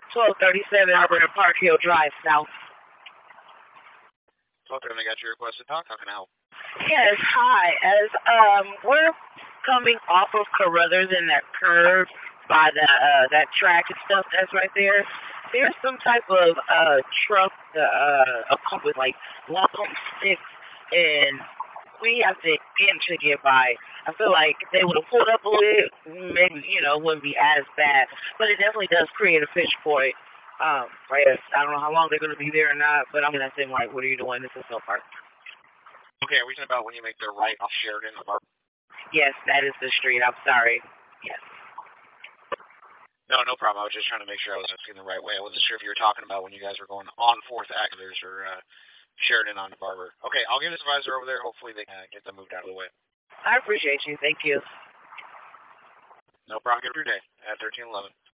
1237 over Park Hill Drive South. Okay, I got your request to talk. How can I help? Yes, hi. As we're coming off of Carruthers in that curve by that track and stuff that's right there. There's some type of truck with like long sticks, and we have to inch to get by. I feel like if they would have pulled up a little, maybe it wouldn't be as bad. But it definitely does create a fish point. Right. I don't know how long they're going to be there or not, but I'm gonna think like, what are you doing? This is so far. Okay, are we talking about when you make the right off Sheridan? Yes, that is the street. I'm sorry. Yes. No, no problem. I was just trying to make sure I was asking the right way. I wasn't sure if you were talking about when you guys were going on 4th Actors or Sheridan on Barber. Okay, I'll get a supervisor over there. Hopefully they can get them moved out of the way. I appreciate you. Thank you. No problem. Get through your day at 1311.